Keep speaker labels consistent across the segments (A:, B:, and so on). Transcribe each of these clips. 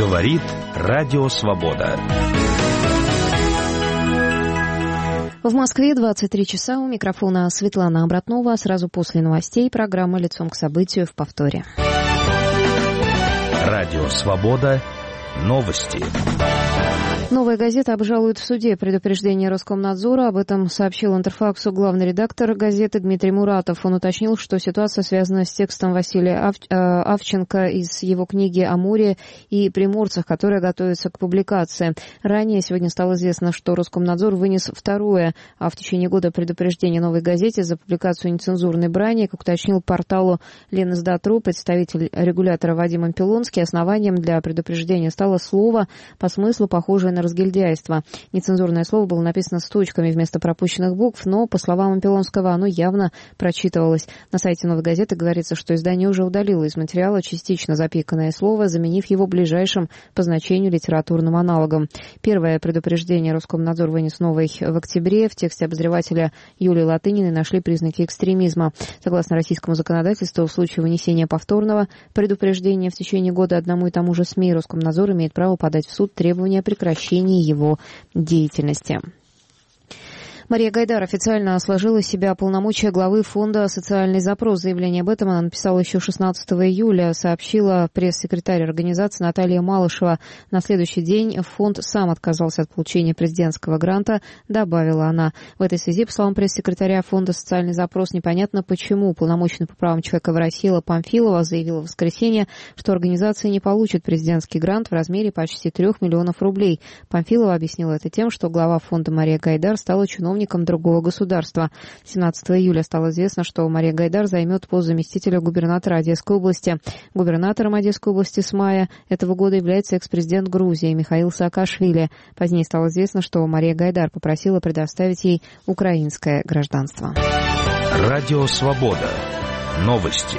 A: Говорит Радио Свобода.
B: В Москве 23 часа. У микрофона Светлана Обратнова. Сразу после новостей программа «Лицом к событию» в повторе.
A: Радио Свобода. Новости.
B: «Новая газета» обжалует в суде предупреждение Роскомнадзора. Об этом сообщил Интерфаксу главный редактор газеты Дмитрий Муратов. Он уточнил, что ситуация связана с текстом Василия Авченко из его книги о море и приморцах, которая готовится к публикации. Ранее сегодня стало известно, что Роскомнадзор вынес второе, в течение года предупреждение «Новой газете» за публикацию нецензурной брани. Как уточнил порталу Ленэсдат.ру представитель регулятора Вадим Ампилонский, основанием для предупреждения стало слово, по смыслу похожее на разгильдяйство. Нецензурное слово было написано с точками вместо пропущенных букв, но, по словам Ампилонского, оно явно прочитывалось. На сайте «Новой газеты» говорится, что издание уже удалило из материала частично запиканное слово, заменив его ближайшим по значению литературным аналогом. Первое предупреждение Роскомнадзор вынес новый в октябре. В тексте обозревателя Юлии Латыниной нашли признаки экстремизма. Согласно российскому законодательству, в случае вынесения повторного предупреждения в течение года одному и тому же СМИ Роскомнадзор имеет право подать в суд требования о прекращении его деятельности. Мария Гайдар официально сложила из себя полномочия главы фонда «Социальный запрос». Заявление об этом она написала еще 16 июля, сообщила пресс-секретарь организации Наталья Малышева. На следующий день фонд сам отказался от получения президентского гранта, добавила она. В этой связи, по словам пресс-секретаря фонда «Социальный запрос», непонятно почему уполномоченный по правам человека в России Элла Памфилова заявила в воскресенье, что организация не получит президентский грант в размере почти 3 миллионов рублей. Памфилова объяснила это тем, что глава фонда Мария Гайдар стала чиновником другого государства. 17 июля стало известно, что Мария Гайдар займет пост заместителя губернатора Одесской области. Губернатором Одесской области с мая этого года является экс-президент Грузии Михаил Саакашвили. Позднее стало известно, что Мария Гайдар попросила предоставить ей украинское гражданство.
A: Радио Свобода. Новости.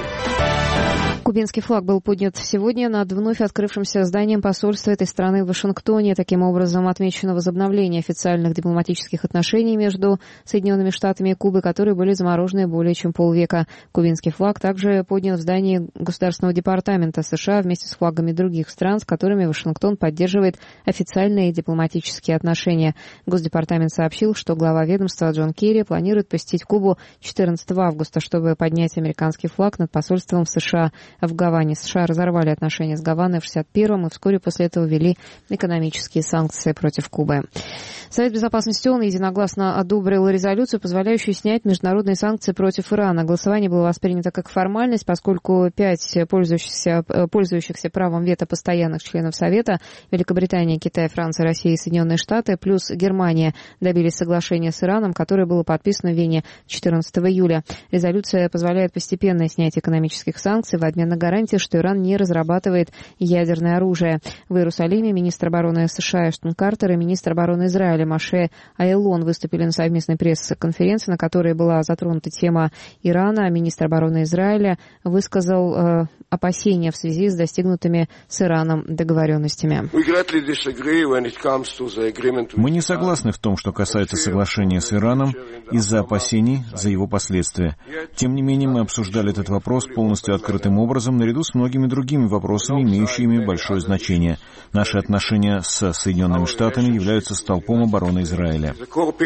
B: Кубинский флаг был поднят сегодня над вновь открывшимся зданием посольства этой страны в Вашингтоне. Таким образом, отмечено возобновление официальных дипломатических отношений между Соединенными Штатами и Кубой, которые были заморожены более чем полвека. Кубинский флаг также поднят в здании Государственного департамента США вместе с флагами других стран, с которыми Вашингтон поддерживает официальные дипломатические отношения. Госдепартамент сообщил, что глава ведомства Джон Керри планирует посетить Кубу 14 августа, чтобы поднять американский флаг над посольством США в Гаване. США разорвали отношения с Гаваной в 1961-м и вскоре после этого ввели экономические санкции против Кубы. Совет Безопасности ООН единогласно одобрил резолюцию, позволяющую снять международные санкции против Ирана. Голосование было воспринято как формальность, поскольку 5 пользующихся правом вето постоянных членов Совета — Великобритания, Китай, Франция, Россия и Соединенные Штаты, плюс Германия — добились соглашения с Ираном, которое было подписано в Вене 14 июля. Резолюция позволяет постепенное снятие экономических санкций в обмен на гарантии, что Иран не разрабатывает ядерное оружие. В Иерусалиме министр обороны США Эштон Картер и министр обороны Израиля Моше Айлон выступили на совместной пресс-конференции, на которой была затронута тема Ирана. Министр обороны Израиля высказал опасения в связи с достигнутыми с Ираном договоренностями.
C: Мы не согласны в том, что касается соглашения с Ираном, из-за опасений за его последствия. Тем не менее, мы обсуждали этот вопрос полностью открытым образом, наряду с многими другими вопросами, имеющими большое значение. Наши отношения с Соединенными Штатами являются столпом обороны Израиля,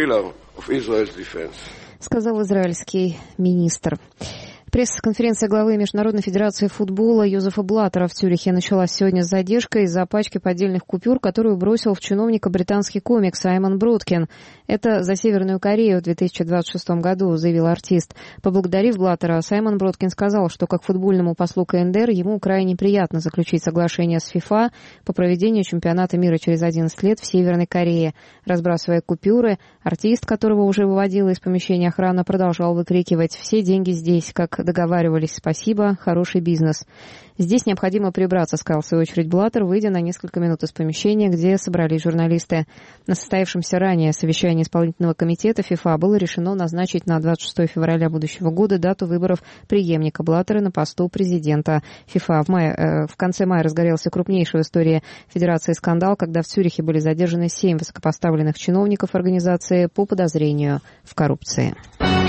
B: сказал израильский министр. Пресс-конференция главы Международной федерации футбола Йозефа Блаттера в Цюрихе началась сегодня с задержкой из-за пачки поддельных купюр, которую бросил в чиновника британский комик Саймон Броткин. Это за Северную Корею в 2026 году, заявил артист. Поблагодарив Блаттера, Саймон Броткин сказал, что как футбольному послу КНДР ему крайне приятно заключить соглашение с ФИФА по проведению чемпионата мира через 11 лет в Северной Корее. Разбрасывая купюры, артист, которого уже выводила из помещения охрана, продолжал выкрикивать: «Все деньги здесь, как договаривались, спасибо, хороший бизнес». «Здесь необходимо прибраться», — сказал в свою очередь Блаттер, выйдя на несколько минут из помещения, где собрались журналисты. На состоявшемся ранее совещании исполнительного комитета ФИФА было решено назначить на 26 февраля будущего года дату выборов преемника Блаттера на посту президента ФИФА. В конце мая разгорелся крупнейший в истории Федерации скандал, когда в Цюрихе были задержаны 7 высокопоставленных чиновников организации по подозрению в коррупции.